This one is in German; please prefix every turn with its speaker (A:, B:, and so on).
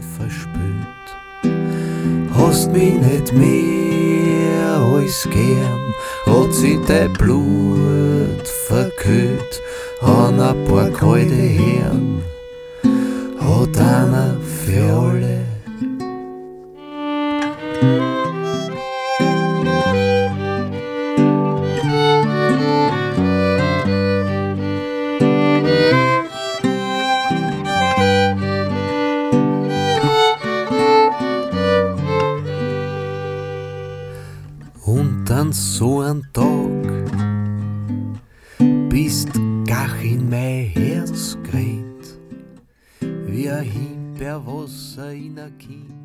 A: verspürt. Hast mich nicht mehr als gern, hat sich dein Blut verkühlt an ein paar kalte Herren, hat einer für alle. Und an so ein Tag bist gach in mein Herz gerät, wie ein Himbeerwasser in ein Kind.